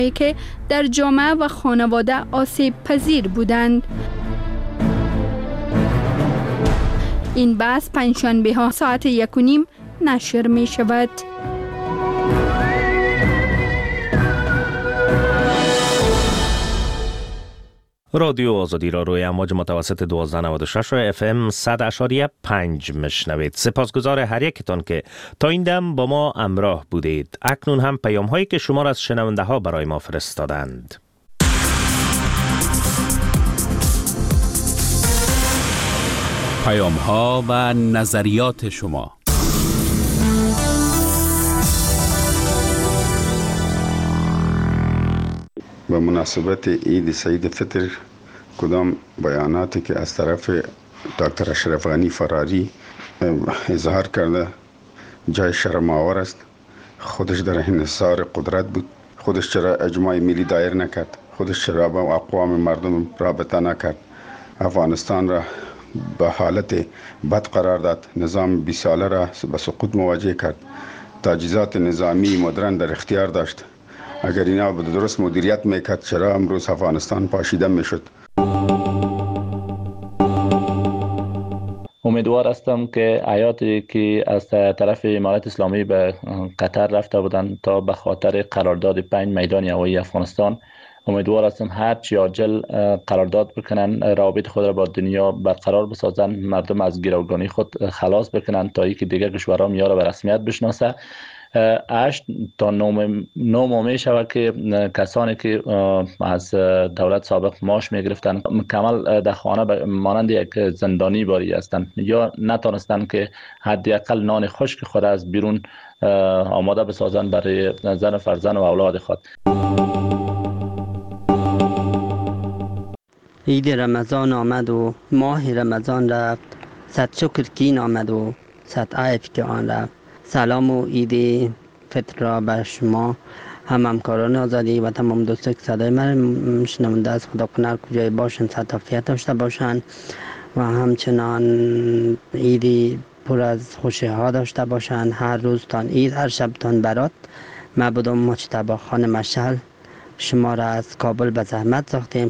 که در جامعه و خانواده آسیب پذیر بودند. این بحث پنجشنبه ها ساعت 1:30 نشر می شود. رادیو آزادی را روی امواج متوسط 1296 و FM 100.5 مشنوید. سپاسگزار هر یکتان که تا این دم با ما همراه بودید. اکنون هم پیام هایی که شما را از شنونده ها برای ما فرستادند. پیام ها و نظریات شما. به مناسبت عید سعید فطر کدام بیاناتی که از طرف دکتر اشرف غنی فراری اظهار کرده جای شرم آور است. خودش در انحصار قدرت بود، خودش چرا اجماع ملی دایر نکرد، خودش چرا با اقوام مردم رابطه نکرد، افغانستان را به حالت بد قرار داد، نظام 20 ساله را به سقوط مواجه کرد، تجهیزات نظامی مدرن در اختیار داشت. اگر اینا به درست مدیریت میکرد چرا امروز افغانستان پاشیده میشد؟ امیدوار هستم که آیاتی که از طرف امارات اسلامی به قطر رفته بودند تا به خاطر قرارداد 5 میدان هوایی افغانستان، امیدوار هستم هر چی عاجل قرارداد بکنن، روابط خود را با دنیا برقرار بسازن، مردم از گروگانی خود خلاص بکنن تا اینکه دیگر کشورها میاره به رسمیت بشناسه. 8 تا 9 می شود که کسانی که از دولت سابق معاش می گرفتن مکمل در خانه مانند یک زندانی باری هستند یا نتونستند که حداقل نان خشک خود از بیرون آماده بسازن برای زن و فرزند و اولاد خود. عید رمضان آمد و ماه رمضان رفت، صد شکر که این آمد و صد عیب که آن رفت. سلام و عید فطر را بر شما همکاران آزادی و تمام دوستان که صدای من شنونده از خدا کنه کجای باشن صحت عافیت داشته باشن و همچنان عیدی پر از خوشی ها داشته باشن. هر روز تان عید، هر شب تان برات. معبودم مجتبی خان مشعل شما را از کابل به زحمت ساختیم.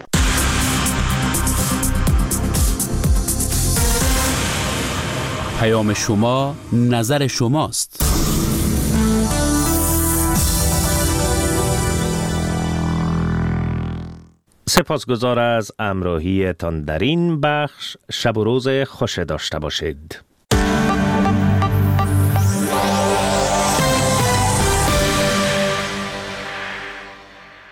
پیام شما نظر شماست. سپاسگزار از همراهی تان در این بخش. شب و روز خوش داشته باشید.